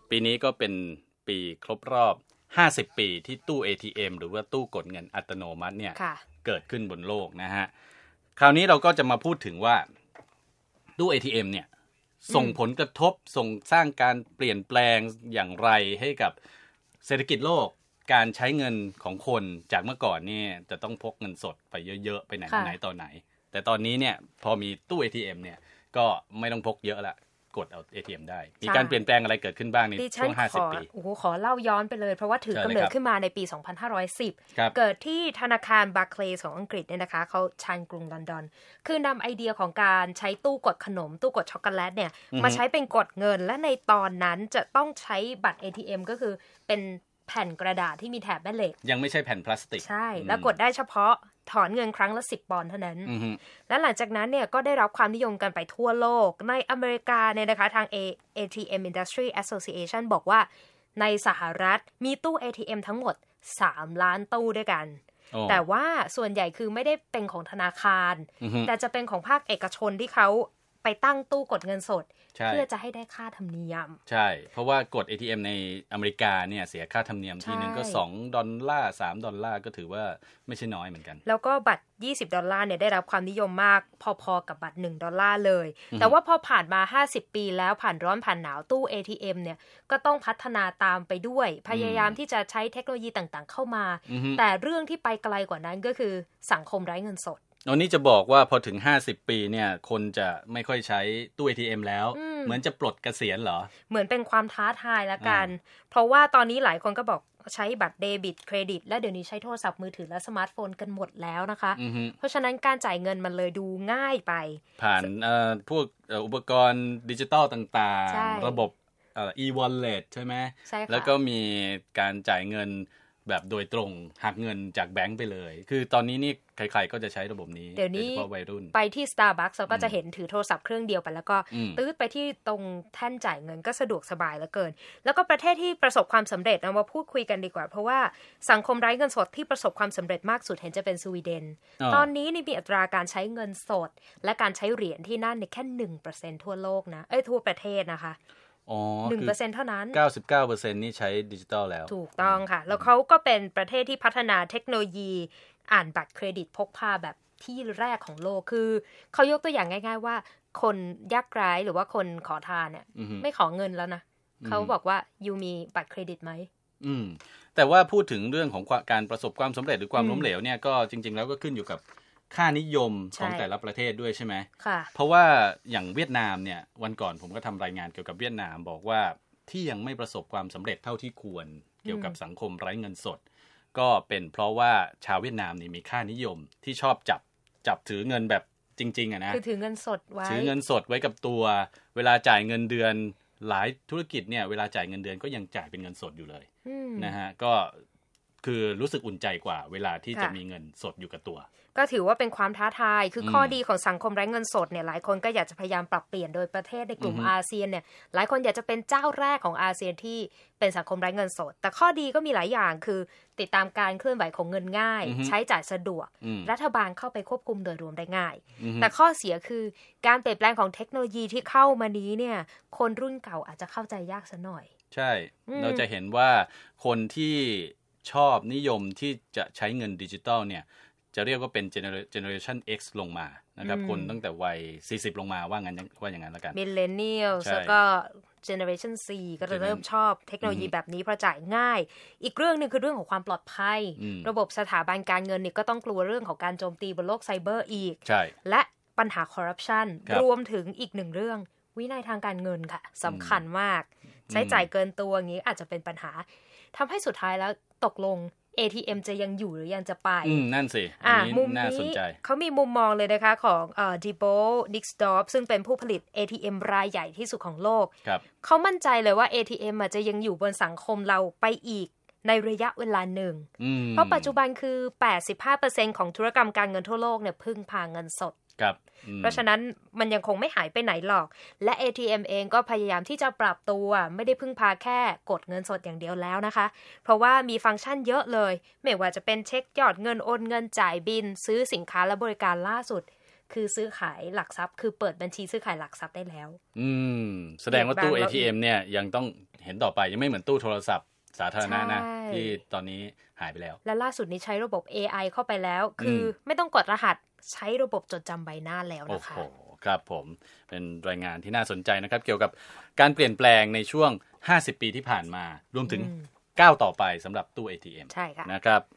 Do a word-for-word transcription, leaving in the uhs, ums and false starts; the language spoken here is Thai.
ปีนี้ก็เป็นปีครบรอบห้าสิบปีที่ตู้ เอ ที เอ็ม หรือว่าตู้กดเงินอัตโนมัติเนี่ยเกิดขึ้นบนโลกนะฮะคราวนี้เราก็จะมาพูดถึงว่าตู้ เอ ที เอ็ม เนี่ยส่งผลกระทบส่งสร้างการเปลี่ยนแปลงอย่างไรให้กับเศรษฐกิจโลกการใช้เงินของคนจากเมื่อก่อนนี่จะต้องพกเงินสดไปเยอะๆไปไหนไหนต่อไหนแต่ตอนนี้เนี่ยพอมีตู้ เอ ที เอ็ม เนี่ยก็ไม่ต้องพกเยอะละกดเอา เอ ที เอ็ม ได้มีการเปลี่ยนแปลงอะไรเกิดขึ้นบ้างในช่วงห้าสิบปีโอ้โหขอเล่าย้อนไปเลยเพราะว่าถือกำเนิดขึ้นมาในปีสองพันห้าร้อยสิบเกิดที่ธนาคารบาร์เคลย์ของอังกฤษเนี่ยนะคะเขาชานกรุงลอนดอนคือนำไอเดียของการใช้ตู้กดขนมตู้กดช็อกโกแลตเนี่ยมาใช้เป็นกดเงินและในตอนนั้นจะต้องใช้บัตร เอ ที เอ็ม ก็คือเป็นแผ่นกระดาษที่มีแถบแม่เหล็กยังไม่ใช่แผ่นพลาสติกใช่แล้วกดได้เฉพาะถอนเงินครั้งละสิบปอนด์เท่านั้นและหลังจากนั้นเนี่ยก็ได้รับความนิยมกันไปทั่วโลกในอเมริกาเนี่ยนะคะทาง เอ ที เอ็ม Industry Association บอกว่าในสหรัฐมีตู้ เอ ที เอ็ม ทั้งหมดสามล้านตู้ด้วยกันแต่ว่าส่วนใหญ่คือไม่ได้เป็นของธนาคารแต่จะเป็นของภาคเอกชนที่เขาไปตั้งตู้กดเงินสดเพื่อจะให้ได้ค่าธรรมเนียมใช่เพราะว่ากด เอ ที เอ็ม ในอเมริกาเนี่ยเสียค่าธรรมเนียมทีนึงก็สองดอลลาร์สามดอลลาร์ก็ถือว่าไม่ใช่น้อยเหมือนกันแล้วก็บัตรยี่สิบดอลลาร์เนี่ยได้รับความนิยมมากพอๆกับบัตรหนึ่งดอลลาร์เลยแต่ว่าพอผ่านมาห้าสิบปีแล้วผ่านร้อนผ่านหนาวตู้ เอ ที เอ็ม เนี่ยก็ต้องพัฒนาตามไปด้วยพยายามที่จะใช้เทคโนโลยีต่างๆเข้ามาแต่เรื่องที่ไปไกลกว่านั้นก็คือสังคมไร้เงินสดอันนี้จะบอกว่าพอถึงห้าสิบปีเนี่ยคนจะไม่ค่อยใช้ตู้ เอ ที เอ็ม แล้วเหมือนจะปลดเกษียณเหรอเหมือนเป็นความท้าทายละกันเพราะว่าตอนนี้หลายคนก็บอกใช้บัตรเดบิตเครดิตและเดี๋ยวนี้ใช้โทรศัพท์มือถือและสมาร์ทโฟนกันหมดแล้วนะคะเพราะฉะนั้นการจ่ายเงินมันเลยดูง่ายไปผ่านพวกอุปกรณ์ดิจิตอลต่างๆระบบ e-wallet ใช่ไหมแล้วก็มีการจ่ายเงินแบบโดยตรงหักเงินจากแบงก์ไปเลยคือตอนนี้นี่ใครๆก็จะใช้ระบบนี้เดี๋ยวนี้เฉพาะวัยรุ่นไปที่ Starbucks เราก็จะเห็นถือโทรศัพท์เครื่องเดียวไปแล้วก็ตื๊ดไปที่ตรงแท่นจ่ายเงินก็สะดวกสบายเหลือเกินแล้วก็ประเทศที่ประสบความสำเร็จเอามาพูดคุยกันดีกว่าเพราะว่าสังคมไร้เงินสดที่ประสบความสำเร็จมากสุดเห็นจะเป็นสวีเดนตอนนี้นี่มีอัตราการใช้เงินสดและการใช้เหรียญที่นั่นเนี่ยแค่ หนึ่งเปอร์เซ็นต์ ทั่วโลกนะเอ้ยทั่วประเทศนะคะอ๋อหนึ่งเปอร์เซ็นต์ เท่านั้นเก้าสิบเก้าเปอร์เซ็นต์ นี่ใช้ดิจิตอลแล้วถูกต้องค่ะแล้วเขาก็เป็นประเทศที่พัฒนาเทคโนโลยีอ่านบัตรเครดิตพกพาแบบที่แรกของโลกคือเขายกตัวอย่างง่ายๆว่าคนยากไร้หรือว่าคนขอทานเนี่ยไม่ขอเงินแล้วนะเขาบอกว่ายูมีบัตรเครดิตไหมอืมแต่ว่าพูดถึงเรื่องของการประสบความสำเร็จหรือความล้มเหลวเนี่ยก็จริงๆแล้วก็ขึ้นอยู่กับค่านิยมของแต่ละประเทศด้วยใช่ไหมค่ะเพราะว่าอย่างเวียดนามเนี่ยวันก่อนผมก็ทำรายงานเกี่ยวกับเวียดนามบอกว่าที่ยังไม่ประสบความสำเร็จเท่าที่ควรเกี่ยวกับสังคมไร้เงินสดก็เป็นเพราะว่าชาวเวียดนามนี่มีค่านิยมที่ชอบจับจับถือเงินแบบจริงๆอะนะคือถือเงินสดไว้ถือเงินสดไว้กับตัวเวลาจ่ายเงินเดือนหลายธุรกิจเนี่ยเวลาจ่ายเงินเดือนก็ยังจ่ายเป็นเงินสดอยู่เลยนะฮะก็คือรู้สึกอุ่นใจกว่าเวลาที่จะมีเงินสดอยู่กับตัวก็ถือว่าเป็นความท้าทายคือข้อดีของสังคมไร้เงินสดเนี่ยหลายคนก็อยากจะพยายามปรับเปลี่ยนโดยประเทศในกลุ่มอาเซียนเนี่ยหลายคนอยากจะเป็นเจ้าแรกของอาเซียนที่เป็นสังคมไร้เงินสดแต่ข้อดีก็มีหลายอย่างคือติดตามการเคลื่อนไหวของเงินง่ายใช้จ่ายสะดวกรัฐบาลเข้าไปควบคุมโดยรวมได้ง่ายแต่ข้อเสียคือการเปลี่ยนแปลงของเทคโนโลยีที่เข้ามานี้เนี่ยคนรุ่นเก่าอาจจะเข้าใจยากซะหน่อยใช่เราจะเห็นว่าคนที่ชอบนิยมที่จะใช้เงินดิจิตอลเนี่ยจะเรียกว่าเป็น generation X ลงมานะครับคนตั้งแต่วัยสี่สิบลงมาว่างั้นว่าอย่างนั้นแล้วกัน millennial แล้วก็ generation C ก็จะเริ่มชอบเทคโนโลยีแบบนี้เพราะจ่ายง่ายอีกเรื่องนึงคือเรื่องของความปลอดภัยระบบสถาบันการเงินเนี่ยก็ต้องกลัวเรื่องของการโจมตีบนโลกไซเบอร์อีกและปัญหาคอร์รัปชันรวมถึงอีกหนึ่งเรื่องวินัยทางการเงินค่ะสำคัญมากใช้จ่ายเกินตัวอย่างนี้อาจจะเป็นปัญหาทำให้สุดท้ายแล้วตกลง เอ ที เอ็ม จะยังอยู่หรือยังจะไปอืมนั่นสิอันนี้น่าสนใจเขามีมุมมองเลยนะคะของเอ่อ Diebold Nixdorf ซึ่งเป็นผู้ผลิต เอ ที เอ็ม รายใหญ่ที่สุดของโลกเขามั่นใจเลยว่า เอ ที เอ็ม อาจจะยังอยู่บนสังคมเราไปอีกในระยะเวลาหนึ่งเพราะปัจจุบันคือ แปดสิบห้าเปอร์เซ็นต์ ของธุรกรรมการเงินทั่วโลกเนี่ยพึ่งพาเงินสดเพราะฉะนั้นมันยังคงไม่หายไปไหนหรอกและ เอ ที เอ็ม เองก็พยายามที่จะปรับตัวไม่ได้พึ่งพาแค่กดเงินสดอย่างเดียวแล้วนะคะเพราะว่ามีฟังก์ชันเยอะเลยไม่ว่าจะเป็นเช็คยอดเงินโอนเงินจ่ายบิลซื้อสินค้าและบริการล่าสุดคือซื้อขายหลักทรัพย์คือเปิดบัญชีซื้อขายหลักทรัพย์ได้แล้วอืมแสดงว่าตู้ เอ ที เอ็ม เนี่ยยังต้องเห็นต่อไปยังไม่เหมือนตู้โทรศัพท์สาธารณะนะที่ตอนนี้หายไปแล้วและล่าสุดนี้ใช้ระบบ เอ ไอ เข้าไปแล้วคือไม่ต้องกดรหัสใช้ระบบจดจำใบหน้าแล้วนะคะโอ้โหครับผมเป็นรายงานที่น่าสนใจนะครับเกี่ยวกับการเปลี่ยนแปลงในช่วงห้าสิบปีที่ผ่านมารวมถึงก้าวต่อไปสำหรับตู้ เอ ที เอ็มใช่ค่ะนะครับ